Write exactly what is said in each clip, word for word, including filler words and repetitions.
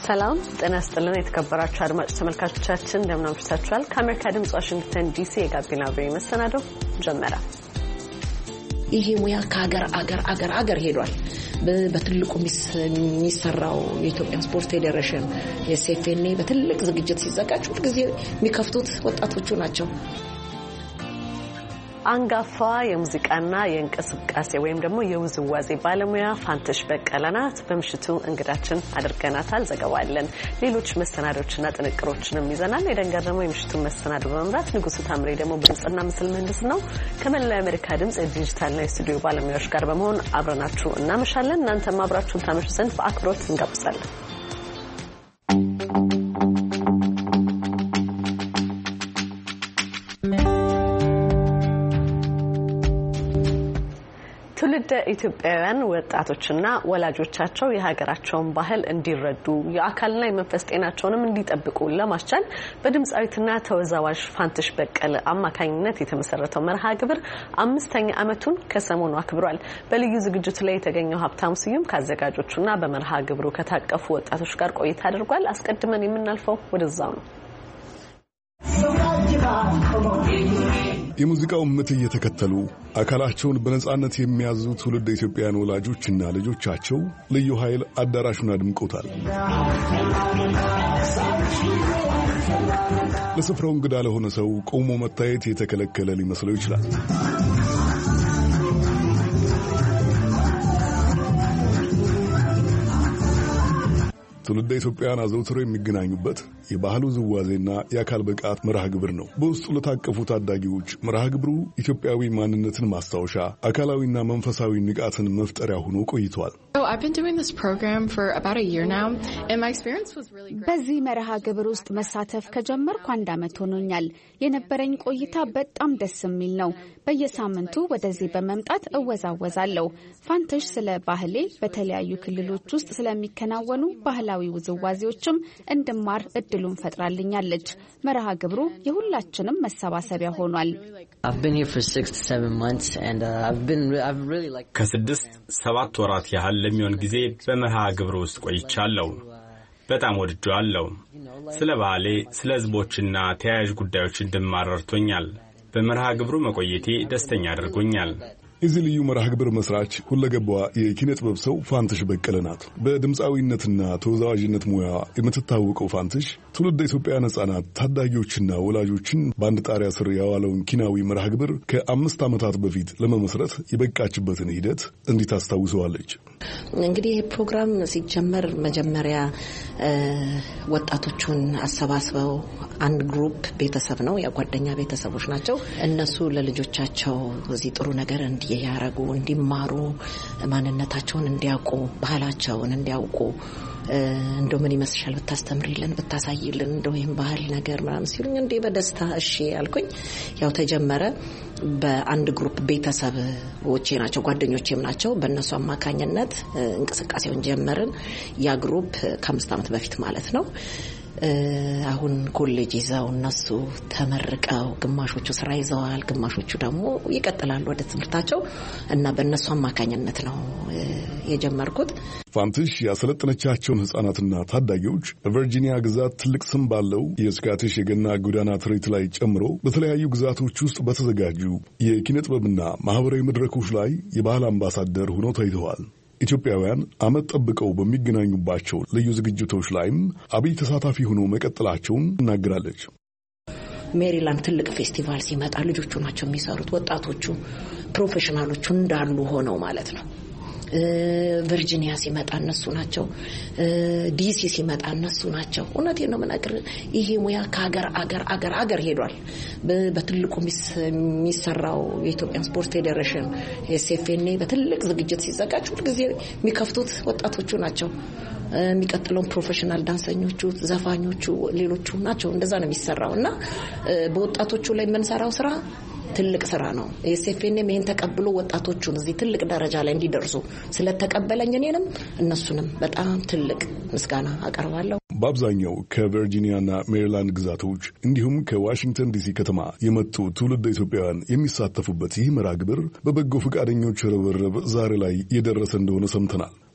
ሰላም ጤና ይስጥልን የተከበራችሁ አድማጭ ተመልካቾቻችን እንደምን አምሽታችኋል? ከአሜሪካ ድምጽ ዋሽንግተን ዲሲ የጋቢና ቪኦኤ መሰናዶ ጀመረ። ይሄ ሙያ ከሀገር አገር አገር አገር ሄዷል። በትልቁ የሚሰራው የኢትዮጵያ ስፖርት ፌዴሬሽን የኤስኤፍኤንኤ በትልቅ ዝግጅት ሲዘጋጅ ሁሉ ጊዜ የሚከፍቱት ወጣቶቹ ናቸው። አንጋፋ የሙዚቃና የእንቅስቃሴ ወይም ደግሞ የውዝዋዜ ባለሙያ ፋንትሽ በቀለ ናት። በምሽቱ እንግዳችን አድርገናታል። ዘገባለን ሌሎች መሰናዶችና ጥንቅሮችንም ይዘናል። የደንገረመው የምሽቱን መሰናዶ በመምራት ንጉሱ ታምሬ ደግሞ በድምጽና ምስል ምህንድስ ነው። ከመላው የአሜሪካ ድምጽ የዲጂታልና የስቱዲዮ ባለሙያዎች ጋር በመሆን አብረናችሁ እናመሻለን። እናንተም አብራችሁን ታመሹ ዘንድ በአክብሮት እንጋብዛለን። ትውልደ ኢትዮጵያውያን ወጣቶችና ወላጆቻቸው የሀገራቸውን ባህል እንዲረዱ የአካልና የመንፈስ ጤናቸውንም እንዲጠብቁ ለማስቻል በድምጻዊትና ተወዛዋዥ ፋንትሽ በቀለ አማካኝነት የተመሰረተው መርሃ ግብር አምስተኛ ዓመቱን ከሰሞኑ አክብሯል። በልዩ ዝግጅቱ ላይ የተገኘው ሀብታሙ ስዩም ካዘጋጆቹና በመርሃ ግብሩ ከታቀፉ ወጣቶች ጋር ቆይታ አድርጓል። አስቀድመን የምናልፈው ወደዛው ነው። የሙዚቃው ምት እየተከተሉ አካላቸውን በነጻነት የሚያዙ ትውልድ ኢትዮጵያውያን ወላጆችና ልጆቻቸው ልዩ ኃይል አዳራሹን አድምቆታል። ለስፍራው እንግዳ ለሆነ ሰው ቆሞ መታየት የተከለከለ ሊመስለው ይችላል። ትውልደ ኢትዮጵያውያን አዘውትረው የሚገናኙበት የባህል ውዝዋዜና የአካል ብቃት መርሃ ግብር ነው። በውስጡ ለታቀፉ ታዳጊዎች መርሃ ግብሩ ኢትዮጵያዊ ማንነትን ማስታወሻ፣ አካላዊና መንፈሳዊ ንቃትን መፍጠሪያ ሆኖ ቆይቷል። በዚህ መርሃ ግብር ውስጥ መሳተፍ ከጀመርኩ አንድ ዓመት ሆኖኛል። የነበረኝ ቆይታ በጣም ደስ የሚል ነው። በየሳምንቱ ወደዚህ በመምጣት እወዛወዛለሁ። ፋንትሽ ስለ ባህሌ፣ በተለያዩ ክልሎች ውስጥ ስለሚከናወኑ ባህላዊ ውዝዋዜዎችም እንድማር እድሉን ፈጥራልኛለች። መርሃ ግብሩ የሁላችንም መሰባሰቢያ ሆኗል። ከስድስት ሰባት ወራት ያህል ለሚሆን ጊዜ በመርሃ ግብሩ ውስጥ ቆይቻለሁ። በጣም ወድጄዋለሁ። ስለ ባህሌ፣ ስለ ሕዝቦችና ተያያዥ ጉዳዮች እንድማር ረድቶኛል። በመርሃ ግብሩ መቆየቴ ደስተኛ አድርጎኛል። የዚህ ልዩ መርሃ ግብር መስራች ሁለገቧ የኪነ ጥበብ ሰው ፋንትሽ በቀለ ናት። በድምፃዊነትና ተወዛዋዥነት ሙያ የምትታወቀው ፋንትሽ ትውልደ ኢትዮጵያውያን ሕጻናት፣ ታዳጊዎችና ወላጆችን በአንድ ጣሪያ ስር ያዋለውን ኪናዊ መርሃ ግብር ከአምስት ዓመታት በፊት ለመመስረት የበቃችበትን ሂደት እንዲህ ታስታውሰዋለች። እንግዲህ ይህ ፕሮግራም ሲጀመር መጀመሪያ ወጣቶቹን አሰባስበው አንድ ግሩፕ ቤተሰብ ነው፣ የጓደኛ ቤተሰቦች ናቸው። እነሱ ለልጆቻቸው እዚህ ጥሩ ነገር እንዲያረጉ፣ እንዲማሩ፣ ማንነታቸውን እንዲያውቁ፣ ባህላቸውን እንዲያውቁ እንደው ምን ይመስልሻል ብታስተምሪልን ብታሳይልን እንደው ይሄን ባህል ነገር ምናምን ሲሉኝ እንዴ በደስታ እሺ ያልኩኝ። ያው ተጀመረ። በአንድ ግሩፕ ቤተሰቦቼ ናቸው፣ ጓደኞቼም ናቸው። በእነሱ አማካኝነት እንቅስቃሴውን ጀመርን። ያ ግሩፕ ከአምስት ዓመት በፊት ማለት ነው። አሁን ኮሌጅ ይዘው እነሱ ተመርቀው ግማሾቹ ስራ ይዘዋል፣ ግማሾቹ ደግሞ ይቀጥላሉ ወደ ትምህርታቸው እና በእነሱ አማካኝነት ነው የጀመርኩት። ፋንትሽ ያሰለጠነቻቸውን ሕጻናትና ታዳጊዎች በቨርጂኒያ ግዛት ትልቅ ስም ባለው የስካቲሽ የገና ጎዳና ትርኢት ላይ ጨምሮ በተለያዩ ግዛቶች ውስጥ በተዘጋጁ የኪነ ጥበብና ማህበራዊ መድረኮች ላይ የባህል አምባሳደር ሆነው ታይተዋል። ኢትዮጵያውያን ዓመት ጠብቀው በሚገናኙባቸው ልዩ ዝግጅቶች ላይም አብይ ተሳታፊ ሆነው መቀጠላቸውን እናገራለች። ሜሪላንድ ትልቅ ፌስቲቫል ሲመጣ ልጆቹ ናቸው የሚሰሩት፣ ወጣቶቹ ፕሮፌሽናሎቹ እንዳሉ ሆነው ማለት ነው። ቨርጂኒያ ሲመጣ እነሱ ናቸው፣ ዲሲ ሲመጣ እነሱ ናቸው። እውነቴን ነው የምነግር። ይሄ ሙያ ከሀገር አገር አገር አገር ሄዷል። በትልቁ የሚሰራው የኢትዮጵያ ስፖርት ፌዴሬሽን ኤስኤፍኤንኤ በትልቅ ዝግጅት ሲዘጋጅ ሁሉ ጊዜ የሚከፍቱት ወጣቶቹ ናቸው። የሚቀጥለው ፕሮፌሽናል ዳንሰኞቹ፣ ዘፋኞቹ፣ ሌሎቹ ናቸው። እንደዛ ነው የሚሰራው እና በወጣቶቹ ላይ የምንሰራው ስራ ትልቅ ስራ ነው። ኤስኤፍኤንኤም ይሄን ተቀብሎ ወጣቶቹን እዚህ ትልቅ ደረጃ ላይ እንዲደርሱ ስለተቀበለኝ እኔንም እነሱንም በጣም ትልቅ ምስጋና አቀርባለሁ። በአብዛኛው ከቨርጂኒያና ሜሪላንድ ግዛቶች እንዲሁም ከዋሽንግተን ዲሲ ከተማ የመጡ ትውልደ ኢትዮጵያውያን የሚሳተፉበት ይህ መርሃ ግብር በበጎ ፈቃደኞች ርብርብ ዛሬ ላይ የደረሰ እንደሆነ ሰምተናል።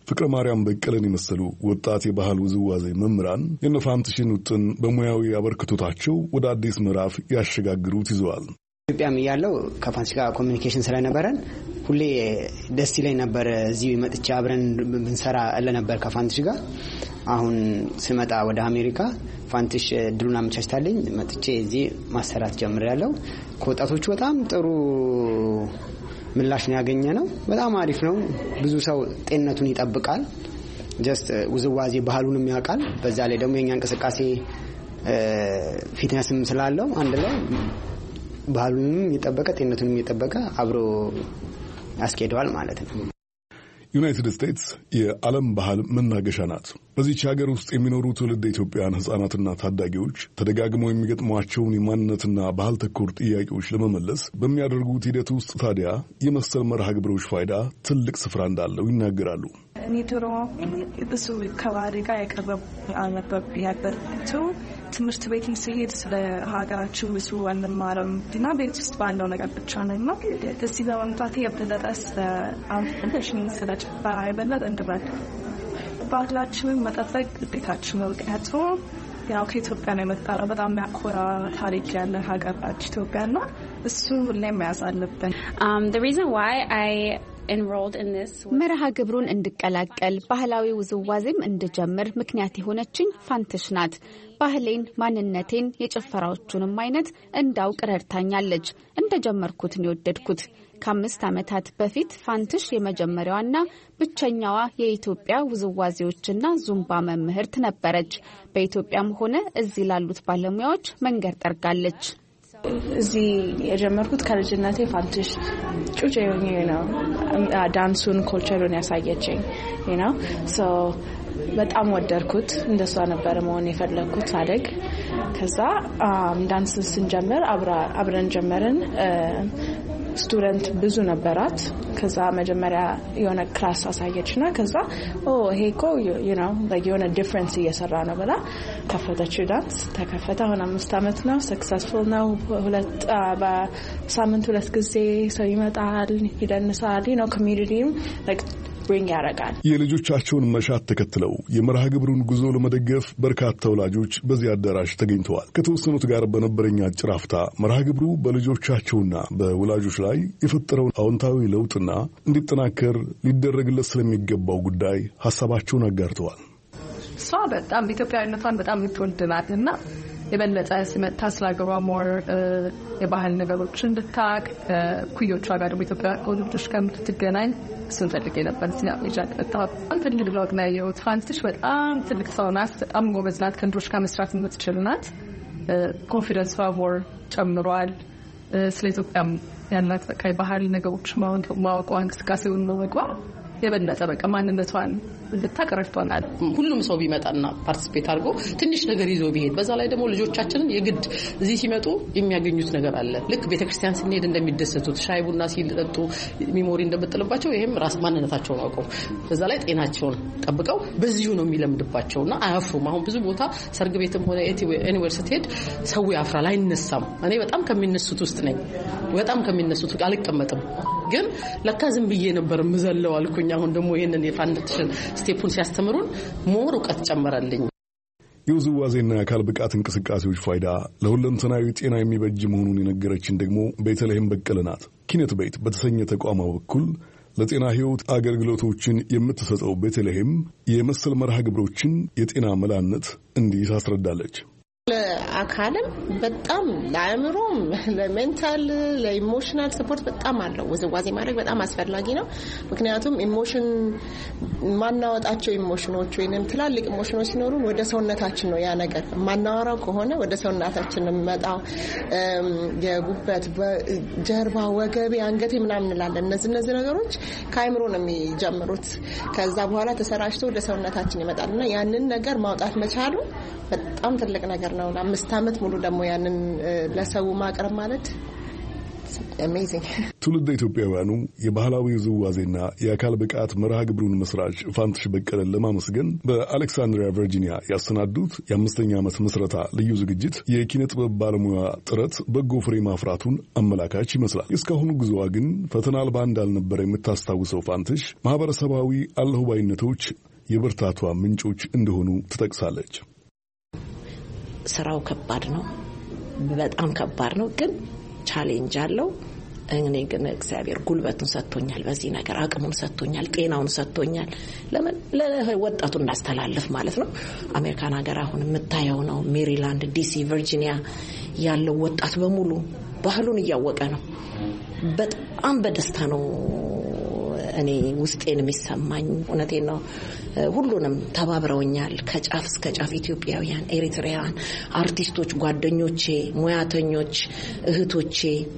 ፍቅረ ማርያም በቀለን የመሰሉ ወጣት የባህል ውዝዋዜ መምህራን የነፋንትሽን ውጥን በሙያዊ አበርክቶታቸው ወደ አዲስ ምዕራፍ ያሸጋግሩት ይዘዋል። ኢትዮጵያም ያለው ከፋንትሽ ጋር ኮሚኒኬሽን ስለነበረን ሁሌ ደስ ይለኝ ነበር እዚህ መጥቼ አብረን ብንሰራ ለነበር ከፋንትሽ ጋር። አሁን ስመጣ ወደ አሜሪካ ፋንትሽ ድሉና አመቻችታለኝ መጥቼ እዚህ ማሰራት ጀምሬያለሁ። ከወጣቶቹ በጣም ጥሩ ምላሽ ነው ያገኘነው። በጣም አሪፍ ነው። ብዙ ሰው ጤንነቱን ይጠብቃል። ጀስት ውዝዋዜ ባህሉንም ያውቃል። በዛ ላይ ደግሞ የኛ እንቅስቃሴ ፊትነስም ስላለው አንድ ላይ ባህሉንም ይጠበቀ ጤንነቱንም ይጠበቀ አብሮ ያስኬደዋል ማለት ነው። ዩናይትድ ስቴትስ የዓለም ባህል መናገሻ ናት። በዚህች ሀገር ውስጥ የሚኖሩ ትውልድ ኢትዮጵያውያን ሕጻናትና ታዳጊዎች ተደጋግመው የሚገጥሟቸውን የማንነትና ባህል ተኮር ጥያቄዎች ለመመለስ በሚያደርጉት ሂደት ውስጥ ታዲያ የመሰል መርሃ ግብሮች ፋይዳ ትልቅ ስፍራ እንዳለው ይናገራሉ። እኔ ድሮ ብዙ ከባህሪ ጋር የቀረቡ አልነበሩ ያበረቱ ትምህርት ቤት ሲሄድ ስለ ሀገራችን ብዙ አንማርም እና ቤት ውስጥ ባለው ነገር ብቻ ነው። እዚህ በመምጣቴ የበለጠ ስለ አንፍሽን ስለ ጭፈራ የበለጠ እንድረዳ ባህላችንን መጠበቅ ግዴታችን ነው። ምክንያቱም ያው ከኢትዮጵያ ነው የመጣነው። በጣም የሚያኮራ ታሪክ ያለ ሀገራችን ኢትዮጵያ ነው። እሱ ሁሌም መያዝ አለብን። መርሃ ግብሩን እንድቀላቀል ባህላዊ ውዝዋዜም እንድጀምር ምክንያት የሆነችኝ ፋንትሽ ናት። ባህሌን፣ ማንነቴን፣ የጭፈራዎቹንም አይነት እንዳውቅ ረድታኛለች። እንደጀመርኩት ነው የወደድኩት። ከአምስት ዓመታት በፊት ፋንትሽ የመጀመሪያዋና ብቸኛዋ የኢትዮጵያ ውዝዋዜዎችና ዙምባ መምህርት ነበረች። በኢትዮጵያም ሆነ እዚህ ላሉት ባለሙያዎች መንገድ ጠርጋለች። እዚህ የጀመርኩት ከልጅነቴ ፋንትሽ ጩጬ ነው ዳንሱን ኮልቸሩን ያሳየችኝ ነው። ሶ በጣም ወደድኩት። እንደሷ ነበር መሆን የፈለኩት አደግ። ከዛ ዳንስ ስንጀምር አብረን ጀመርን። ስቱደንት ብዙ ነበራት። ከዛ መጀመሪያ የሆነ ክላስ አሳየችና ከዛ ኦ ሄኮ you know like የሆነ ዲፈረንስ እየሰራ ነው ብላ ከፈተች። ዳንስ ተከፈተ። አሁን አምስት አመት ነው። ሰክሰስፉል ነው። ሁለት በሳምንት ሁለት ጊዜ ሰው ይመጣል፣ ይደንሳል። you know community like ብሪንግ ያረጋል። የልጆቻቸውን መሻት ተከትለው የመርሃ ግብሩን ጉዞ ለመደገፍ በርካታ ወላጆች በዚህ አዳራሽ ተገኝተዋል። ከተወሰኑት ጋር በነበረኛ አጭር አፍታ መርሃ ግብሩ በልጆቻቸውና በወላጆች ላይ የፈጠረውን አዎንታዊ ለውጥና እንዲጠናከር ሊደረግለት ስለሚገባው ጉዳይ ሀሳባቸውን አጋርተዋል። እሷ በጣም ኢትዮጵያዊነቷን በጣም የምትወድናትና የበለጠ ሲመጣ ስላገባ ሞር የባህል ነገሮች እንድታቅ ኩዮቿ ጋር ደግሞ ኢትዮጵያ ወልጆች ከምትገናኝ እሱን ፈልጌ ነበር። ሲና ልጅ በጣም ትልቅ ለውጥ ነው ያየሁት። ፋንትሽ በጣም ትልቅ ሰው ናት። በጣም ጎበዝ ናት። ከንዶች ጋር መስራት የምትችል ናት። ኮንፊደንስ ፋቮር ጨምሯል። ስለ ኢትዮጵያም ያላት በቃ የባህል ነገሮች ማወቋ እንቅስቃሴውን መግባ የበለጠ በቃ ማንነቷን እንድታቀርፍቷናል። ሁሉም ሰው ቢመጣና ፓርቲሲፔት አድርጎ ትንሽ ነገር ይዞ ቢሄድ በዛ ላይ ደግሞ ልጆቻችንን የግድ እዚህ ሲመጡ የሚያገኙት ነገር አለ። ልክ ቤተክርስቲያን ስንሄድ እንደሚደሰቱት ሻይ ቡና ሲጠጡ ሚሞሪ እንደምጥልባቸው ይሄም ራስ ማንነታቸውን አውቀው በዛ ላይ ጤናቸውን ጠብቀው በዚሁ ነው የሚለምድባቸውና አያፍሩም። አሁን ብዙ ቦታ ሰርግ ቤትም ሆነ ኤኒዌር ስትሄድ ሰው ያፍራል፣ አይነሳም። እኔ በጣም ከሚነሱት ውስጥ ነኝ። በጣም ከሚነሱት አልቀመጥም። ግን ለካ ዝም ብዬ ነበር ምዘለው አልኩኝ። አሁን ደግሞ ይሄንን የፋንትሽን ስቴፑን ሲያስተምሩን ሞር ዕውቀት ጨመረልኝ። የውዝዋዜና የአካል ብቃት እንቅስቃሴዎች ፋይዳ ለሁለንተናዊ ጤና የሚበጅ መሆኑን የነገረችን ደግሞ ቤተልሔም በቀለ ናት። ኪነት ቤት በተሰኘ ተቋማ በኩል ለጤና ሕይወት አገልግሎቶችን የምትሰጠው ቤተልሔም የመሰል መርሃ ግብሮችን የጤና መላነት እንዲህ ታስረዳለች። ለአካልም በጣም ለአእምሮም ለሜንታል ለኢሞሽናል ሰፖርት በጣም አለው። ውዝዋዜ ማድረግ በጣም አስፈላጊ ነው። ምክንያቱም ኢሞሽን ማናወጣቸው ኢሞሽኖች ወይንም ትላልቅ ኢሞሽኖች ሲኖሩ ወደ ሰውነታችን ነው ያ ነገር ማናወራው ከሆነ ወደ ሰውነታችን የሚመጣው የጉበት ጀርባ ወገቤ አንገቴ ምናምን እንላለን። እነዚህ እነዚህ ነገሮች ከአእምሮ ነው የሚጀምሩት። ከዛ በኋላ ተሰራጭቶ ወደ ሰውነታችን ይመጣልና ያንን ነገር ማውጣት መቻሉ በጣም ትልቅ ነገር ነው። አምስት አመት ሙሉ ደግሞ ያንን ለሰው ማቅረብ ማለት amazing. ትውልደ ኢትዮጵያውያኑ የባህላዊ ውዝዋዜና የአካል ብቃት መርሃ ግብሩን መስራች ፋንትሽ በቀለን ለማመስገን በአሌክሳንድሪያ ቨርጂኒያ ያሰናዱት የአምስተኛ ዓመት ምስረታ ልዩ ዝግጅት የኪነ ጥበብ ባለሙያ ጥረት በጎ ፍሬ ማፍራቱን አመላካች ይመስላል። እስካሁኑ ጉዞዋ ግን ፈተና አልባ እንዳልነበረ የምታስታውሰው ፋንትሽ ማህበረሰባዊ አለሁባይነቶች የብርታቷ ምንጮች እንደሆኑ ትጠቅሳለች። ስራው ከባድ ነው፣ በጣም ከባድ ነው፣ ግን ቻሌንጅ አለው። እኔ ግን እግዚአብሔር ጉልበቱን ሰጥቶኛል፣ በዚህ ነገር አቅሙን ሰጥቶኛል፣ ጤናውን ሰጥቶኛል። ለምን ለወጣቱ እንዳስተላልፍ ማለት ነው። አሜሪካን ሀገር አሁን የምታየው ነው። ሜሪላንድ፣ ዲሲ፣ ቨርጂኒያ ያለው ወጣት በሙሉ ባህሉን እያወቀ ነው። በጣም በደስታ ነው እኔ ውስጤን የሚሰማኝ። እውነቴን ነው። ሁሉንም ተባብረውኛል ከጫፍ እስከ ጫፍ ኢትዮጵያውያን፣ ኤሪትሪያውያን፣ አርቲስቶች፣ ጓደኞቼ፣ ሙያተኞች፣ እህቶቼ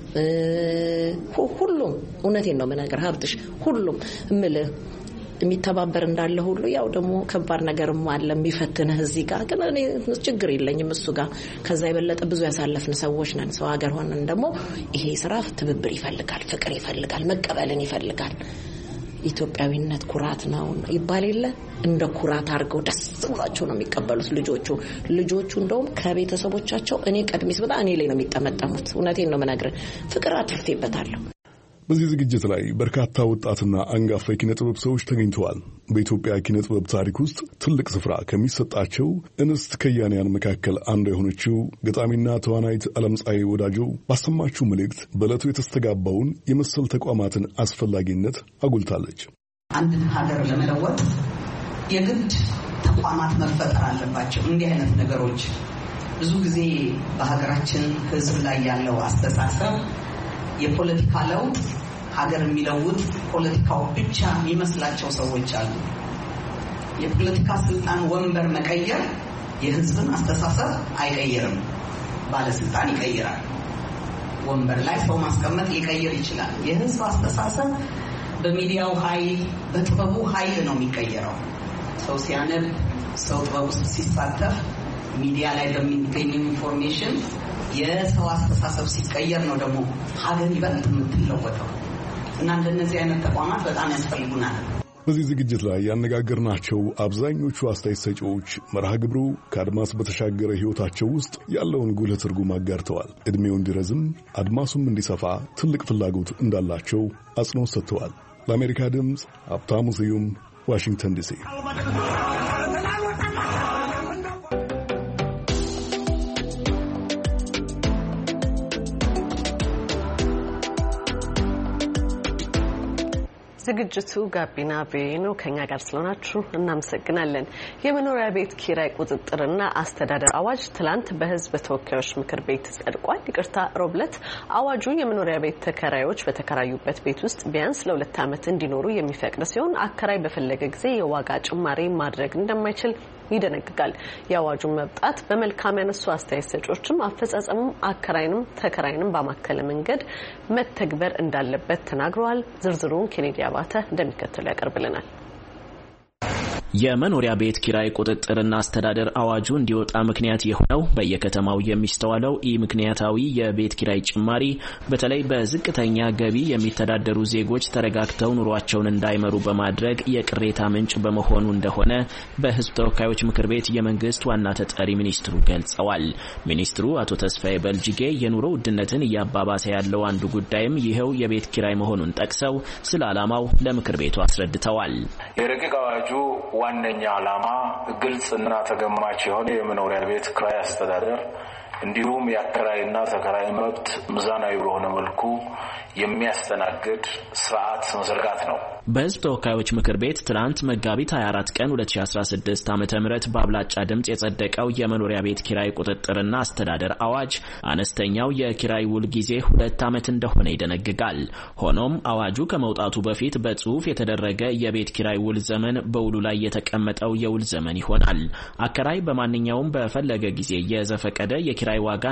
ሁሉም እውነቴን ነው መናገር ሀብትሽ ሁሉም እምልህ የሚተባበር እንዳለ ሁሉ ያው ደግሞ ከባድ ነገርም አለ የሚፈትንህ እዚህ ጋር። ግን እኔ ችግር የለኝም እሱ ጋር። ከዛ የበለጠ ብዙ ያሳለፍን ሰዎች ነን። ሰው ሀገር ሆነን ደግሞ ይሄ ስራ ትብብር ይፈልጋል፣ ፍቅር ይፈልጋል፣ መቀበልን ይፈልጋል። ኢትዮጵያዊነት ኩራት ነው ይባል የለ እንደ ኩራት አድርገው ደስ ብሏቸው ነው የሚቀበሉት ልጆቹ ልጆቹ እንደውም ከቤተሰቦቻቸው እኔ ቀድሜስ በጣም እኔ ላይ ነው የሚጠመጠሙት። እውነቴን ነው መናገር ፍቅር አትርፌበታለሁ። በዚህ ዝግጅት ላይ በርካታ ወጣትና አንጋፋ የኪነ ጥበብ ሰዎች ተገኝተዋል። በኢትዮጵያ ኪነ ጥበብ ታሪክ ውስጥ ትልቅ ስፍራ ከሚሰጣቸው እንስት ከያንያን መካከል አንዷ የሆነችው ገጣሚና ተዋናይት ዓለምፀሐይ ወዳጆ ባሰማችው መልእክት በዕለቱ የተስተጋባውን የመሰል ተቋማትን አስፈላጊነት አጉልታለች። አንድን ሀገር ለመለወጥ የግድ ተቋማት መፈጠር አለባቸው። እንዲህ አይነት ነገሮች ብዙ ጊዜ በሀገራችን ሕዝብ ላይ ያለው አስተሳሰብ የፖለቲካ ለውጥ ሀገር የሚለውጥ ፖለቲካው ብቻ የሚመስላቸው ሰዎች አሉ። የፖለቲካ ስልጣን ወንበር መቀየር የህዝብን አስተሳሰብ አይቀይርም። ባለስልጣን ይቀይራል። ወንበር ላይ ሰው ማስቀመጥ ሊቀይር ይችላል። የህዝብ አስተሳሰብ በሚዲያው ኃይል፣ በጥበቡ ኃይል ነው የሚቀየረው። ሰው ሲያነብ፣ ሰው ጥበብ ውስጥ ሲሳተፍ፣ ሚዲያ ላይ በሚገኝ ኢንፎርሜሽን የሰው አስተሳሰብ ሲቀየር ነው ደግሞ ሀገር ይበልጥ የምትለወጠው። እና እንደነዚህ አይነት ተቋማት በጣም ያስፈልጉናል። በዚህ ዝግጅት ላይ ያነጋገርናቸው አብዛኞቹ አስተያየት ሰጪዎች መርሃ ግብሩ ከአድማስ በተሻገረ ህይወታቸው ውስጥ ያለውን ጉልህ ትርጉም አጋርተዋል። እድሜው እንዲረዝም አድማሱም እንዲሰፋ ትልቅ ፍላጎት እንዳላቸው አጽንኦት ሰጥተዋል። ለአሜሪካ ድምፅ ሀብታሙ ስዩም ዋሽንግተን ዲሲ። ዝግጅቱ ጋቢና ቪኦኤ ነው። ከኛ ጋር ስለሆናችሁ እናመሰግናለን። የመኖሪያ ቤት ኪራይ ቁጥጥርና አስተዳደር አዋጅ ትላንት በህዝብ ተወካዮች ምክር ቤት ጸድቋል። ይቅርታ ሮብለት አዋጁ የመኖሪያ ቤት ተከራዮች በተከራዩበት ቤት ውስጥ ቢያንስ ለሁለት ዓመት እንዲኖሩ የሚፈቅድ ሲሆን አከራይ በፈለገ ጊዜ የዋጋ ጭማሪ ማድረግ እንደማይችል ይደነግጋል። የአዋጁን መብጣት በመልካም ያነሱ አስተያየት ሰጪዎችም አፈጻጸሙም አከራይንም ተከራይንም በማከለ መንገድ መተግበር እንዳለበት ተናግረዋል። ዝርዝሩን ኬኔዲ አባተ እንደሚከተለው ያቀርብልናል። የመኖሪያ ቤት ኪራይ ቁጥጥርና አስተዳደር አዋጁ እንዲወጣ ምክንያት የሆነው በየከተማው የሚስተዋለው ኢ-ምክንያታዊ የቤት ኪራይ ጭማሪ በተለይ በዝቅተኛ ገቢ የሚተዳደሩ ዜጎች ተረጋግተው ኑሯቸውን እንዳይመሩ በማድረግ የቅሬታ ምንጭ በመሆኑ እንደሆነ በሕዝብ ተወካዮች ምክር ቤት የመንግስት ዋና ተጠሪ ሚኒስትሩ ገልጸዋል። ሚኒስትሩ አቶ ተስፋዬ በልጅጌ የኑሮ ውድነትን እያባባሰ ያለው አንዱ ጉዳይም ይሄው የቤት ኪራይ መሆኑን ጠቅሰው ስለ ዓላማው ለምክር ቤቱ አስረድተዋል። የረቂቅ አዋጁ ዋነኛ ዓላማ ግልጽና ተገማች የሆነ የመኖሪያ ቤት ክራይ አስተዳደር እንዲሁም የአከራይና ተከራይ መብት ሚዛናዊ በሆነ መልኩ የሚያስተናግድ ስርዓት መዘርጋት ነው። በሕዝብ ተወካዮች ምክር ቤት ትናንት መጋቢት ሃያ አራት ቀን ሁለት ሺህ አስራ ስድስት ዓመተ ምህረት በአብላጫ ድምጽ የጸደቀው የመኖሪያ ቤት ኪራይ ቁጥጥርና አስተዳደር አዋጅ አነስተኛው የኪራይ ውል ጊዜ ሁለት ዓመት እንደሆነ ይደነግጋል። ሆኖም አዋጁ ከመውጣቱ በፊት በጽሁፍ የተደረገ የቤት ኪራይ ውል ዘመን በውሉ ላይ የተቀመጠው የውል ዘመን ይሆናል። አከራይ በማንኛውም በፈለገ ጊዜ የዘፈቀደ የኪራይ ዋጋ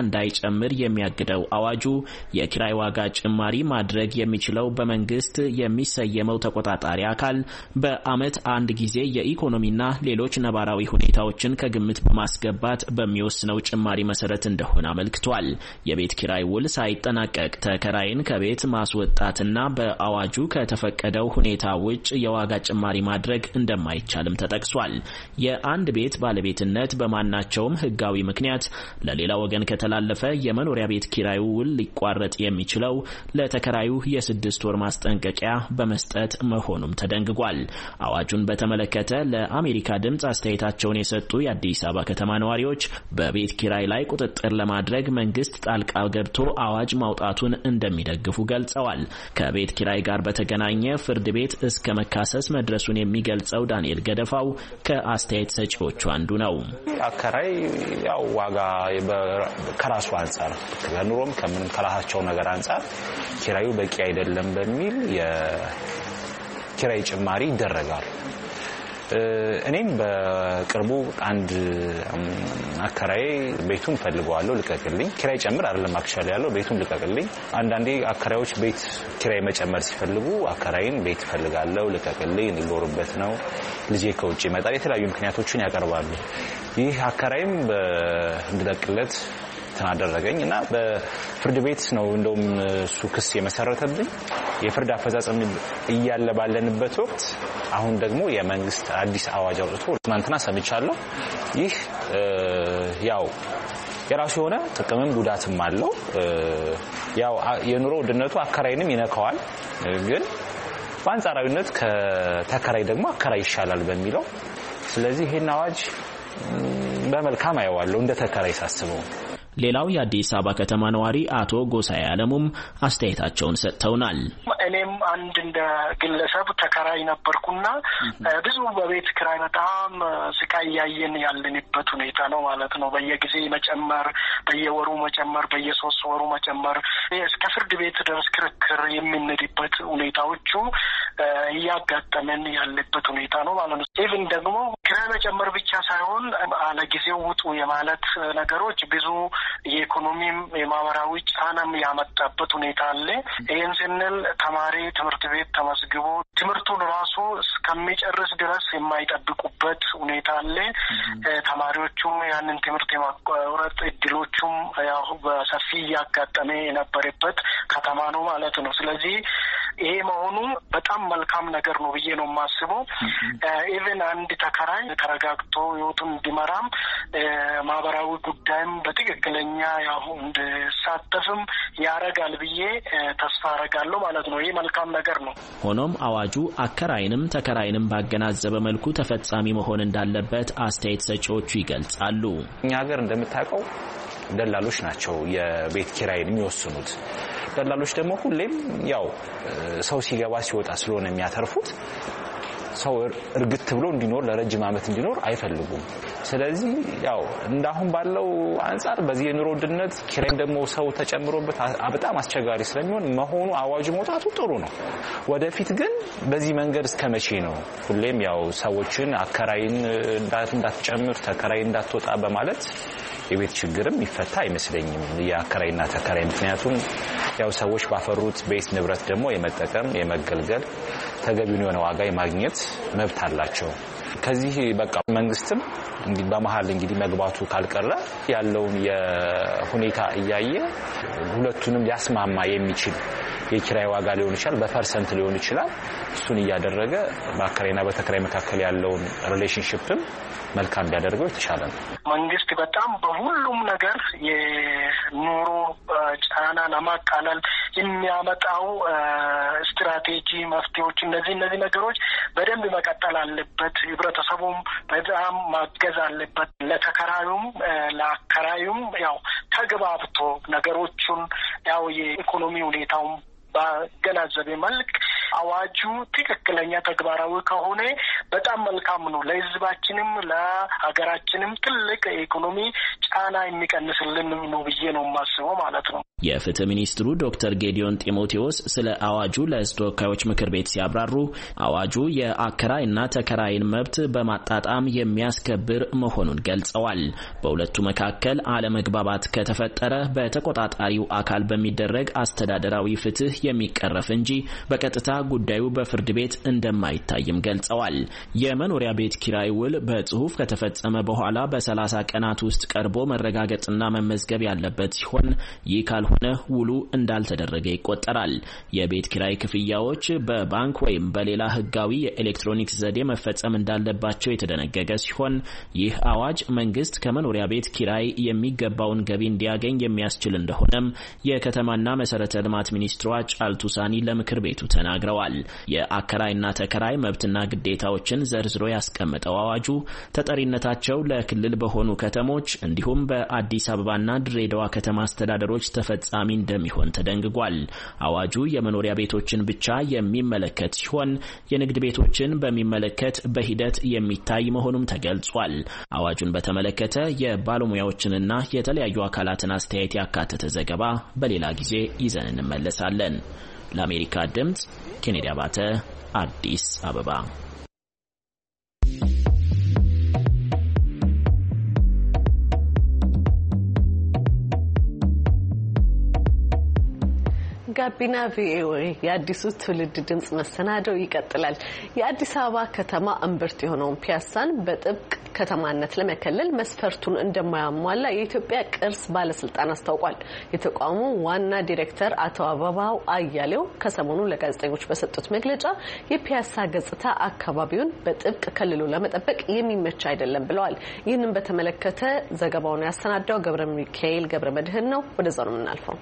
እንዳይጨምር የሚያግደው አዋጁ የኪራይ ዋጋ ጭማሪ ማድረግ የሚችለው በመንግስት የሚሰየመው ተቆጣጣሪ አካል በአመት አንድ ጊዜ የኢኮኖሚና ሌሎች ነባራዊ ሁኔታዎችን ከግምት በማስገባት በሚወስነው ጭማሪ መሰረት እንደሆነ አመልክቷል። የቤት ኪራይ ውል ሳይጠናቀቅ ተከራይን ከቤት ማስወጣትና በአዋጁ ከተፈቀደው ሁኔታ ውጭ የዋጋ ጭማሪ ማድረግ እንደማይቻልም ተጠቅሷል። የአንድ ቤት ባለቤትነት በማናቸውም ህጋዊ ምክንያት ለሌላ ወገን ከተላለፈ የመኖሪያ ቤት ኪራዩ ውል ሊቋረጥ የሚችለው ለተከራዩ የስድስት ወር ማስጠንቀቂያ በመስጠት መሆኑም ተደንግጓል። አዋጁን በተመለከተ ለአሜሪካ ድምጽ አስተያየታቸውን የሰጡ የአዲስ አበባ ከተማ ነዋሪዎች በቤት ኪራይ ላይ ቁጥጥር ለማድረግ መንግስት ጣልቃ ገብቶ አዋጅ ማውጣቱን እንደሚደግፉ ገልጸዋል። ከቤት ኪራይ ጋር በተገናኘ ፍርድ ቤት እስከ መካሰስ መድረሱን የሚገልጸው ዳንኤል ገደፋው ከአስተያየት ሰጪዎቹ አንዱ ነው። አከራይ ያው ዋጋ ከራሱ አንፃር ከኑሮም ከምን ከራሳቸው ነገር አንፃር ኪራዩ በቂ አይደለም በሚል የኪራይ ጭማሪ ይደረጋል። እኔም በቅርቡ አንድ አከራይ ቤቱን ፈልገዋለሁ ልቀቅልኝ፣ ኪራይ ጨምር አይደለም አክቹአሊ ያለው ቤቱን ልቀቅልኝ። አንዳንዴ አከራዮች ቤት ኪራይ መጨመር ሲፈልጉ አከራይን ቤት ፈልጋለሁ ልቀቅልኝ፣ ልኖርበት ነው፣ ልጄ ከውጭ ይመጣል፣ የተለያዩ ምክንያቶችን ያቀርባሉ። ይህ አከራይም እንድለቅለት ተናደረገኝ እና በፍርድ ቤት ነው እንደውም እሱ ክስ የመሰረተብኝ። የፍርድ አፈጻጸም እያለ ባለንበት ወቅት አሁን ደግሞ የመንግስት አዲስ አዋጅ አውጥቶ ትናንትና ሰምቻለሁ። ይህ ያው የራሱ የሆነ ጥቅምም ጉዳትም አለው። ያው የኑሮ ውድነቱ አከራይንም ይነካዋል፣ ግን በአንጻራዊነት ከተከራይ ደግሞ አከራይ ይሻላል በሚለው ስለዚህ ይሄን አዋጅ በመልካም አየዋለሁ እንደ ተከራይ ሳስበው። ሌላው የአዲስ አበባ ከተማ ነዋሪ አቶ ጎሳዬ አለሙም አስተያየታቸውን ሰጥተውናል። እኔም አንድ እንደ ግለሰብ ተከራይ ነበርኩና ብዙ በቤት ኪራይ በጣም ስቃይ ያየን ያለንበት ሁኔታ ነው ማለት ነው። በየጊዜ መጨመር፣ በየወሩ መጨመር፣ በየሶስት ወሩ መጨመር እስከ ፍርድ ቤት ድረስ ክርክር የምንሄድበት ሁኔታዎቹ እያጋጠመን ያለበት ሁኔታ ነው ማለት ነው። ኢቭን ደግሞ ኪራይ መጨመር ብቻ ሳይሆን አለጊዜው ውጡ የማለት ነገሮች ብዙ የኢኮኖሚም የማህበራዊ ጫናም ያመጣበት ሁኔታ አለ። ይህን ስንል ተማሪ ትምህርት ቤት ተመዝግቦ ትምህርቱን ራሱ እስከሚጨርስ ድረስ የማይጠብቁበት ሁኔታ አለ። ተማሪዎቹም ያንን ትምህርት የማቋረጥ እድሎቹም ያው በሰፊ እያጋጠመ የነበረበት ከተማ ነው ማለት ነው። ስለዚህ ይሄ መሆኑ በጣም መልካም ነገር ነው ብዬ ነው የማስበው። ኢቭን አንድ ተከራይ ተረጋግቶ ህይወቱን እንዲመራም ማህበራዊ ጉዳይም በትክክለኛ ያው እንዲሳተፍም ያረጋል ብዬ ተስፋ አረጋለሁ ማለት ነው። ይሄ መልካም ነገር ነው። ሆኖም አዋጁ አከራይንም ተከራይንም ባገናዘበ መልኩ ተፈጻሚ መሆን እንዳለበት አስተያየት ሰጪዎቹ ይገልጻሉ። እኛ ሀገር እንደምታውቀው ደላሎች ናቸው የቤት ኪራይን የሚወስኑት። ደላሎች ደግሞ ሁሌም ያው ሰው ሲገባ ሲወጣ ስለሆነ የሚያተርፉት ሰው እርግጥ ብሎ እንዲኖር ለረጅም ዓመት እንዲኖር አይፈልጉም። ስለዚህ ያው እንዳሁን ባለው አንፃር በዚህ የኑሮ ውድነት ኪራይም ደግሞ ሰው ተጨምሮበት በጣም አስቸጋሪ ስለሚሆን መሆኑ አዋጁ መውጣቱ ጥሩ ነው። ወደፊት ግን በዚህ መንገድ እስከመቼ ነው ሁሌም ያው ሰዎችን አከራይን እንዳትጨምር ተከራይ እንዳትወጣ በማለት የቤት ችግርም ይፈታ አይመስለኝም የአከራይና ተከራይ። ምክንያቱም ያው ሰዎች ባፈሩት ቤት ንብረት ደግሞ የመጠቀም የመገልገል ተገቢውን የሆነ ዋጋ የማግኘት መብት አላቸው። ከዚህ በቃ መንግስትም እንግዲህ በመሃል እንግዲህ መግባቱ ካልቀረ ያለውን የሁኔታ እያየ ሁለቱንም ሊያስማማ የሚችል የኪራይ ዋጋ ሊሆን ይችላል፣ በፐርሰንት ሊሆን ይችላል። እሱን እያደረገ በአከራይና በተከራይ መካከል ያለውን ሪሌሽንሺፕም መልካም ቢያደርገው የተሻለ ነው። መንግስት በጣም በሁሉም ነገር የኑሮ ጫና ለማቃለል የሚያመጣው ስትራቴጂ መፍትሄዎች እነዚህ እነዚህ ነገሮች በደንብ መቀጠል አለበት። ህብረተሰቡም በጣም ማገዝ አለበት። ለተከራዩም ለአከራዩም ያው ተግባብቶ ነገሮቹን ያው የኢኮኖሚ ሁኔታውን በገናዘበ መልክ አዋጁ ትክክለኛ ተግባራዊ ከሆነ በጣም መልካም ነው። ለህዝባችንም ለሀገራችንም ትልቅ የኢኮኖሚ ጫና የሚቀንስልን ነው ብዬ ነው የማስበው ማለት ነው። የፍትህ ሚኒስትሩ ዶክተር ጌዲዮን ጢሞቴዎስ ስለ አዋጁ ለሕዝብ ተወካዮች ምክር ቤት ሲያብራሩ አዋጁ የአከራይና ተከራይን መብት በማጣጣም የሚያስከብር መሆኑን ገልጸዋል። በሁለቱ መካከል አለመግባባት ከተፈጠረ በተቆጣጣሪው አካል በሚደረግ አስተዳደራዊ ፍትህ የሚቀረፍ እንጂ በቀጥታ ጉዳዩ በፍርድ ቤት እንደማይታይም ገልጸዋል። የመኖሪያ ቤት ኪራይ ውል በጽሁፍ ከተፈጸመ በኋላ በሰላሳ ቀናት ውስጥ ቀርቦ መረጋገጥና መመዝገብ ያለበት ሲሆን ይህ ካልሆነ ውሉ እንዳልተደረገ ይቆጠራል። የቤት ኪራይ ክፍያዎች በባንክ ወይም በሌላ ህጋዊ የኤሌክትሮኒክስ ዘዴ መፈጸም እንዳለባቸው የተደነገገ ሲሆን ይህ አዋጅ መንግስት ከመኖሪያ ቤት ኪራይ የሚገባውን ገቢ እንዲያገኝ የሚያስችል እንደሆነም የከተማና መሰረተ ልማት ሚኒስትሯ ጫልቱ ሳኒ ለምክር ቤቱ ተናግረዋል። የአከራይና ተከራይ መብትና ግዴታዎችን ዘርዝሮ ያስቀመጠው አዋጁ ተጠሪነታቸው ለክልል በሆኑ ከተሞች እንዲሁም በአዲስ አበባና ድሬዳዋ ከተማ አስተዳደሮች ተፈጻሚ እንደሚሆን ተደንግጓል። አዋጁ የመኖሪያ ቤቶችን ብቻ የሚመለከት ሲሆን የንግድ ቤቶችን በሚመለከት በሂደት የሚታይ መሆኑም ተገልጿል። አዋጁን በተመለከተ የባለሙያዎችንና የተለያዩ አካላትን አስተያየት ያካተተ ዘገባ በሌላ ጊዜ ይዘን እንመለሳለን። ለአሜሪካ ድምጽ ኬኔዲ አባተ አዲስ አበባ። ጋቢና ቪኦኤ የአዲሱ ትውልድ ድምጽ መሰናዶው ይቀጥላል። የአዲስ አበባ ከተማ እምብርት የሆነውን ፒያሳን በጥብቅ ከተማነት ለመከለል መስፈርቱን እንደማያሟላ የኢትዮጵያ ቅርስ ባለስልጣን አስታውቋል። የተቋሙ ዋና ዲሬክተር አቶ አበባው አያሌው ከሰሞኑ ለጋዜጠኞች በሰጡት መግለጫ የፒያሳ ገጽታ አካባቢውን በጥብቅ ከልሎ ለመጠበቅ የሚመች አይደለም ብለዋል። ይህንን በተመለከተ ዘገባውን ያሰናዳው ገብረ ሚካኤል ገብረ መድህን ነው። ወደዛው ነው የምናልፈው።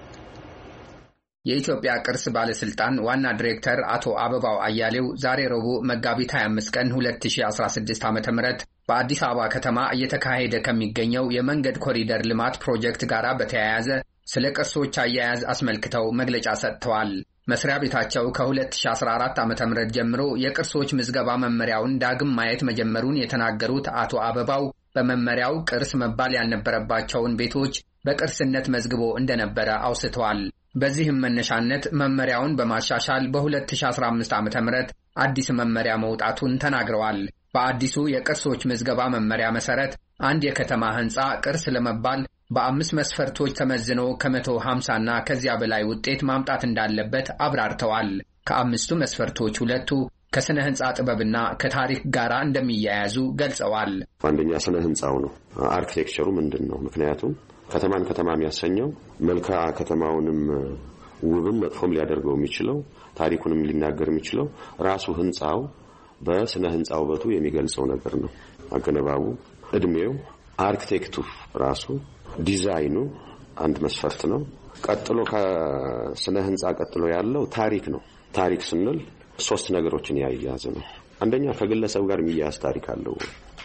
የኢትዮጵያ ቅርስ ባለስልጣን ዋና ዲሬክተር አቶ አበባው አያሌው ዛሬ ረቡዕ መጋቢት ሃያ አምስት ቀን ሁለት ሺህ አስራ ስድስት ዓመተ ምህረት በአዲስ አበባ ከተማ እየተካሄደ ከሚገኘው የመንገድ ኮሪደር ልማት ፕሮጀክት ጋር በተያያዘ ስለ ቅርሶች አያያዝ አስመልክተው መግለጫ ሰጥተዋል። መስሪያ ቤታቸው ከ2014 ዓመተ ምህረት ጀምሮ የቅርሶች ምዝገባ መመሪያውን ዳግም ማየት መጀመሩን የተናገሩት አቶ አበባው በመመሪያው ቅርስ መባል ያልነበረባቸውን ቤቶች በቅርስነት መዝግቦ እንደነበረ አውስተዋል። በዚህም መነሻነት መመሪያውን በማሻሻል በ2015 ዓመተ ምህረት አዲስ መመሪያ መውጣቱን ተናግረዋል። በአዲሱ የቅርሶች ምዝገባ መመሪያ መሰረት አንድ የከተማ ህንጻ ቅርስ ለመባል በአምስት መስፈርቶች ተመዝኖ ከመቶ ሃምሳ እና ከዚያ በላይ ውጤት ማምጣት እንዳለበት አብራርተዋል። ከአምስቱ መስፈርቶች ሁለቱ ከስነ ህንጻ ጥበብና ከታሪክ ጋር እንደሚያያዙ ገልጸዋል። አንደኛ ስነ ህንጻው ነው። አርኪቴክቸሩ ምንድነው? ምክንያቱም ከተማን ከተማ የሚያሰኘው መልክዓ ከተማውንም ውብም መጥፎም ሊያደርገው የሚችለው ታሪኩንም ሊናገር የሚችለው ራሱ ህንጻው በስነ ህንጻ ውበቱ የሚገልጸው ነገር ነው። አገነባቡ፣ እድሜው፣ አርኪቴክቱ ራሱ ዲዛይኑ አንድ መስፈርት ነው። ቀጥሎ ከስነ ህንጻ ቀጥሎ ያለው ታሪክ ነው። ታሪክ ስንል ሶስት ነገሮችን ያያያዘ ነው። አንደኛ ከግለሰብ ጋር የሚያያዝ ታሪክ አለው።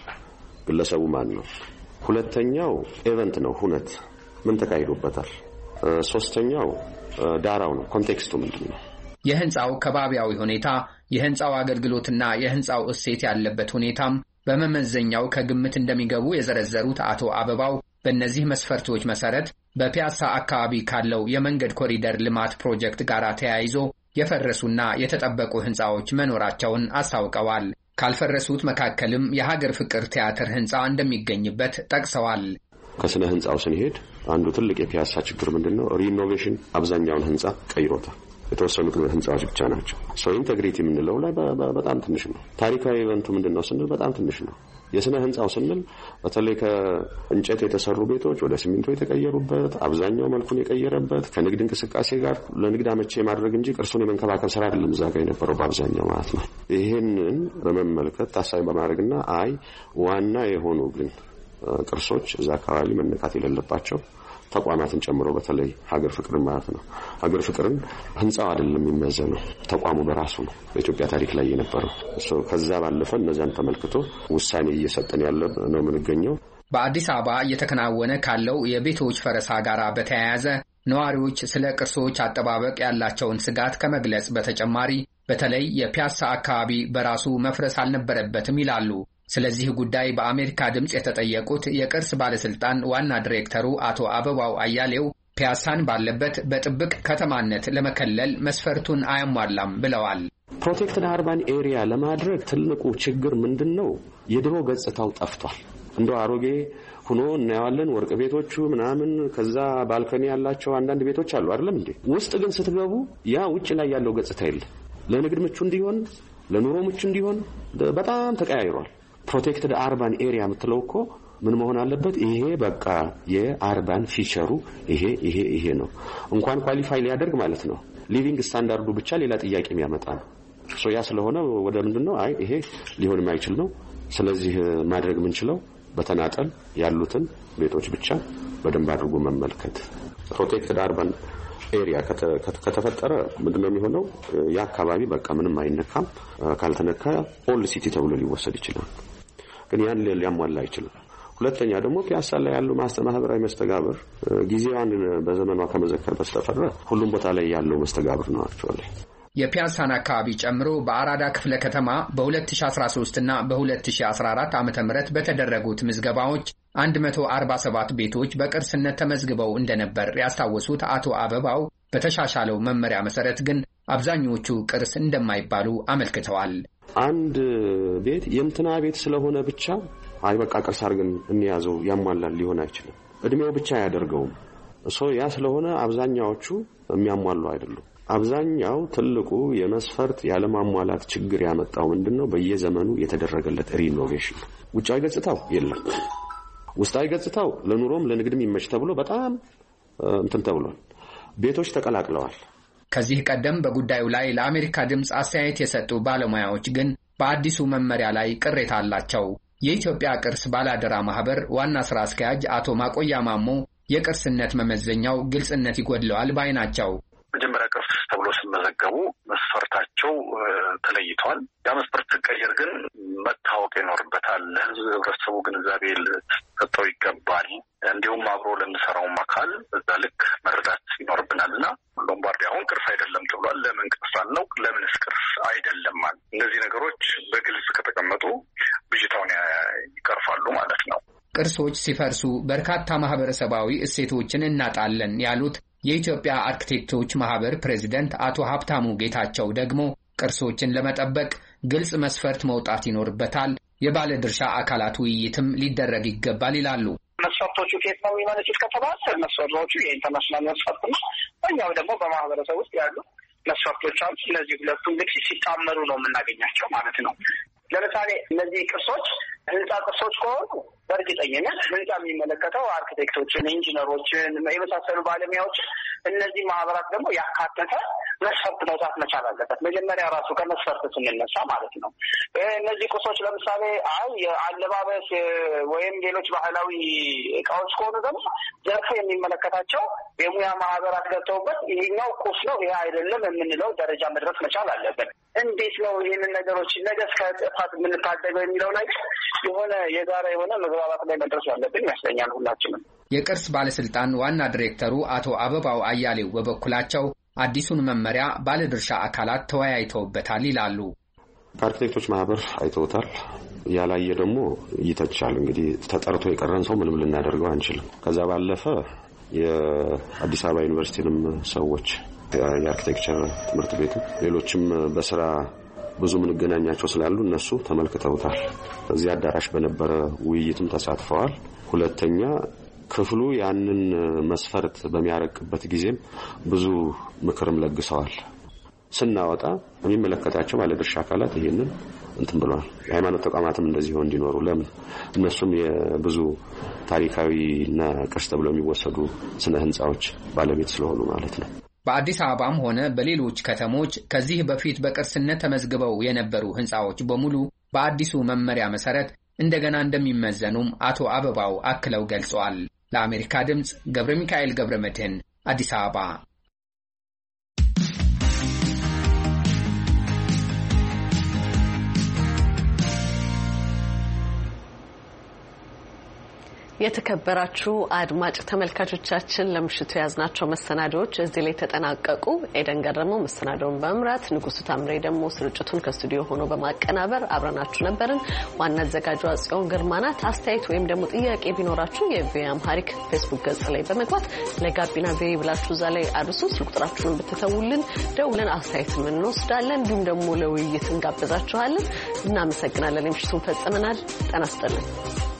ግለሰቡ ማን ነው? ሁለተኛው ኢቨንት ነው፣ ሁነት ምን ተካሂዶበታል። ሶስተኛው ዳራው ነው፣ ኮንቴክስቱ ምንድነው? የህንጻው ከባቢያዊ ሁኔታ፣ የህንጻው አገልግሎትና የህንጻው እሴት ያለበት ሁኔታም በመመዘኛው ከግምት እንደሚገቡ የዘረዘሩት አቶ አበባው በእነዚህ መስፈርቶች መሰረት በፒያሳ አካባቢ ካለው የመንገድ ኮሪደር ልማት ፕሮጀክት ጋር ተያይዞ የፈረሱና የተጠበቁ ህንጻዎች መኖራቸውን አስታውቀዋል። ካልፈረሱት መካከልም የሀገር ፍቅር ቲያትር ህንጻ እንደሚገኝበት ጠቅሰዋል። ከስነ ህንጻው ስንሄድ አንዱ ትልቅ የፒያሳ ችግር ምንድነው? ሪኖቬሽን አብዛኛውን ህንጻ ቀይሮታል። የተወሰኑት ህንጻዎች ብቻ ናቸው። ሶ ኢንቴግሪቲ የምንለው ላይ በጣም ትንሽ ነው። ታሪካዊ ኢቨንቱ ምንድነው ስንል በጣም ትንሽ ነው። የስነ ህንጻው ስንል በተለይ ከእንጨት የተሰሩ ቤቶች ወደ ሲሚንቶ የተቀየሩበት፣ አብዛኛው መልኩን የቀየረበት ከንግድ እንቅስቃሴ ጋር ለንግድ አመቺ ማድረግ እንጂ ቅርሱን የመንከባከብ ስራ አይደለም እዛ ጋር የነበረው በአብዛኛው ማለት ነው። ይሄንን በመመልከት ታሳቢ በማድረግና አይ ዋና የሆኑ ግን ቅርሶች እዛ አካባቢ መነካት የሌለባቸው ተቋማትን ጨምሮ በተለይ ሀገር ፍቅርን ማለት ነው። ሀገር ፍቅርን ህንጻው አይደለም የሚመዘነው ተቋሙ በራሱ ነው በኢትዮጵያ ታሪክ ላይ የነበረው። እሱ ከዛ ባለፈ እነዛን ተመልክቶ ውሳኔ እየሰጠን ያለ ነው የምንገኘው። በአዲስ አበባ እየተከናወነ ካለው የቤቶች ፈረሳ ጋር በተያያዘ ነዋሪዎች ስለ ቅርሶች አጠባበቅ ያላቸውን ስጋት ከመግለጽ በተጨማሪ በተለይ የፒያሳ አካባቢ በራሱ መፍረስ አልነበረበትም ይላሉ። ስለዚህ ጉዳይ በአሜሪካ ድምጽ የተጠየቁት የቅርስ ባለስልጣን ዋና ዳይሬክተሩ አቶ አበባው አያሌው ፒያሳን ባለበት በጥብቅ ከተማነት ለመከለል መስፈርቱን አያሟላም ብለዋል። ፕሮቴክትድ አርባን ኤሪያ ለማድረግ ትልቁ ችግር ምንድነው? የድሮ ገጽታው ጠፍቷል። እንደ አሮጌ ሆኖ እናያለን። ወርቅ ቤቶቹ ምናምን ከዛ ባልከኒ ያላቸው አንዳንድ ቤቶች አሉ አይደለም እንዴ? ውስጥ ግን ስትገቡ ያ ውጭ ላይ ያለው ገጽታ የለም። ለንግድ ምቹ እንዲሆን ለኑሮ ምቹ እንዲሆን በጣም ተቀያይሯል። ፕሮቴክትድ አርባን ኤሪያ የምትለው እኮ ምን መሆን አለበት? ይሄ በቃ የአርባን ፊቸሩ ይሄ ይሄ ይሄ ነው። እንኳን ኳሊፋይ ሊያደርግ ማለት ነው ሊቪንግ ስታንዳርዱ ብቻ ሌላ ጥያቄ የሚያመጣ ነው። ሶ ያ ስለሆነ ወደ ምንድነው አይ ይሄ ሊሆን የማይችል ነው። ስለዚህ ማድረግ ምንችለው በተናጠል ያሉትን ቤቶች ብቻ በደንብ አድርጎ መመልከት። ፕሮቴክትድ አርባን ኤሪያ ከተፈጠረ ምንድነው የሚሆነው? ያ አካባቢ በቃ ምንም አይነካም። ካልተነካ ኦል ሲቲ ተብሎ ሊወሰድ ይችላል። ግን ያን ሊያሟላ አይችልም። ሁለተኛ ደግሞ ፒያሳ ላይ ያለው ማህበራዊ መስተጋብር ጊዜዋን በዘመኗ ከመዘከር በስተቀር ሁሉም ቦታ ላይ ያለው መስተጋብር ነው አክቹአሊ። የፒያሳን አካባቢ ጨምሮ በአራዳ ክፍለ ከተማ በ2013 እና በ2014 ዓመተ ምህረት በተደረጉት ምዝገባዎች one hundred forty-seven ቤቶች በቅርስነት ተመዝግበው እንደነበር ያስታወሱት አቶ አበባው በተሻሻለው መመሪያ መሰረት ግን አብዛኞቹ ቅርስ እንደማይባሉ አመልክተዋል። አንድ ቤት የምትና ቤት ስለሆነ ብቻ አይ በቃ ቅርስ አድርገን እንያዘው ያሟላል ሊሆን አይችልም። እድሜው ብቻ ያደርገው እሶ ያ ስለሆነ አብዛኛዎቹ የሚያሟሉ አይደሉም። አብዛኛው ትልቁ የመስፈርት ያለማሟላት ችግር ያመጣው ምንድነው? በየዘመኑ የተደረገለት ሪኖቬሽን። ውጫዊ ገጽታው የለም። ውስጣዊ ገጽታው ለኑሮም ለንግድም ይመች ተብሎ በጣም እንትን ተብሏል። ቤቶች ተቀላቅለዋል። ከዚህ ቀደም በጉዳዩ ላይ ለአሜሪካ ድምጽ አስተያየት የሰጡ ባለሙያዎች ግን በአዲሱ መመሪያ ላይ ቅሬታ አላቸው። የኢትዮጵያ ቅርስ ባላደራ ማህበር ዋና ስራ አስኪያጅ አቶ ማቆያ ማሞ የቅርስነት መመዘኛው ግልጽነት ይጎድለዋል ባይ ናቸው። መጀመሪያ ቅርስ ተብሎ ሲመዘገቡ መስፈርታቸው ተለይቷል። ያ መስፈርት ሲቀየር ግን መታወቅ ይኖርበታል። ህብረተሰቡ ግንዛቤ ሊሰጠው ይገባል። እንዲሁም አብሮ ለሚሰራው አካል በዛ ልክ መረዳት ይኖርብናልና ሎምባርዲ አሁን ቅርስ አይደለም ተብሏል። ለምን ቅርስ አለው? ለምንስ ቅርስ አይደለም? እነዚህ ነገሮች በግልጽ ከተቀመጡ ብዥታውን ይቀርፋሉ ማለት ነው። ቅርሶች ሲፈርሱ በርካታ ማህበረሰባዊ እሴቶችን እናጣለን ያሉት የኢትዮጵያ አርኪቴክቶች ማህበር ፕሬዝዳንት አቶ ሀብታሙ ጌታቸው ደግሞ ቅርሶችን ለመጠበቅ ግልጽ መስፈርት መውጣት ይኖርበታል፣ የባለድርሻ አካላት ውይይትም ሊደረግ ይገባል ይላሉ። መስፈርቶቹ ከየት ነው የሚመነጩት ከተባለ መስፈርቶቹ የኢንተርናሽናል መስፈርት ነው። እኛው ደግሞ በማህበረሰብ ውስጥ ያሉ መስፈርቶች አሉ። እነዚህ ሁለቱ እንግዲህ ሲጣመሩ ነው የምናገኛቸው ማለት ነው። ለምሳሌ እነዚህ ቅርሶች ህንጻ ቅርሶች ከሆኑ በእርግጠኝነት ህንጻ የሚመለከተው አርኪቴክቶችን፣ ኢንጂነሮችን የመሳሰሉ ባለሙያዎች እነዚህ ማህበራት ደግሞ ያካተተ መስፈርት መውጣት መቻል አለበት። መጀመሪያ ራሱ ከመስፈርት ስንነሳ ማለት ነው። እነዚህ ቅርሶች ለምሳሌ አይ የአለባበስ ወይም ሌሎች ባህላዊ እቃዎች ከሆኑ ደግሞ ዘርፉ የሚመለከታቸው የሙያ ማህበራት ገብተውበት ይሄኛው ቁስ ነው ይሄ አይደለም የምንለው ደረጃ መድረስ መቻል አለበት። እንዴት ነው ይህንን ነገሮች ነገ እስከ ጥፋት የምንታደገው የሚለው ላይ የሆነ የጋራ የሆነ መግባባት ላይ መድረስ ያለብን ይመስለኛል ሁላችንም። የቅርስ ባለስልጣን ዋና ዳይሬክተሩ አቶ አበባው አያሌው በበኩላቸው አዲሱን መመሪያ ባለድርሻ አካላት ተወያይተውበታል ይላሉ። አርኪቴክቶች ማህበር አይተውታል። ያላየ ደግሞ ይተቻል። እንግዲህ ተጠርቶ የቀረን ሰው ምንም ልናደርገው አንችልም። ከዛ ባለፈ የአዲስ አበባ ዩኒቨርሲቲንም ሰዎች የአርኪቴክቸር ትምህርት ቤት ሌሎችም በስራ ብዙ ምንገናኛቸው ስላሉ እነሱ ተመልክተውታል። እዚህ አዳራሽ በነበረ ውይይትም ተሳትፈዋል። ሁለተኛ ክፍሉ ያንን መስፈርት በሚያረቅበት ጊዜም ብዙ ምክርም ለግሰዋል። ስናወጣ የሚመለከታቸው ባለድርሻ አካላት ይሄንን እንትን ብለዋል። የሃይማኖት ተቋማትም እንደዚህ ሆነው እንዲኖሩ ለምን እነሱም የብዙ ታሪካዊና ቅርስ ተብለው የሚወሰዱ ስነ ህንጻዎች ባለቤት ስለሆኑ ማለት ነው። በአዲስ አበባም ሆነ በሌሎች ከተሞች ከዚህ በፊት በቅርስነት ተመዝግበው የነበሩ ህንጻዎች በሙሉ በአዲሱ መመሪያ መሰረት እንደገና እንደሚመዘኑም አቶ አበባው አክለው ገልጸዋል። ለአሜሪካ ድምጽ ገብረ ሚካኤል ገብረ መድህን አዲስ አበባ። የተከበራችሁ አድማጭ ተመልካቾቻችን ለምሽቱ ያዝናቸው መሰናዶዎች እዚህ ላይ ተጠናቀቁ። ኤደን ገረመው መሰናዶውን በመምራት ንጉሱ ታምሬ ደግሞ ስርጭቱን ከስቱዲዮ ሆኖ በማቀናበር አብረናችሁ ነበርን። ዋና አዘጋጇ ጽዮን ግርማ ናት። አስተያየት ወይም ደግሞ ጥያቄ ቢኖራችሁ የቪኦኤ አምሃሪክ ፌስቡክ ገጽ ላይ በመግባት ለጋቢና ቪኦኤ ብላችሁ እዛ ላይ አድርሱ። ስልክ ቁጥራችሁን ብትተውልን ደውለን አስተያየት እንወስዳለን። እንዲሁም ደግሞ ለውይይት እንጋብዛችኋለን። እናመሰግናለን። ምሽቱን ፈጽመናል። ጤና ይስጥልኝ።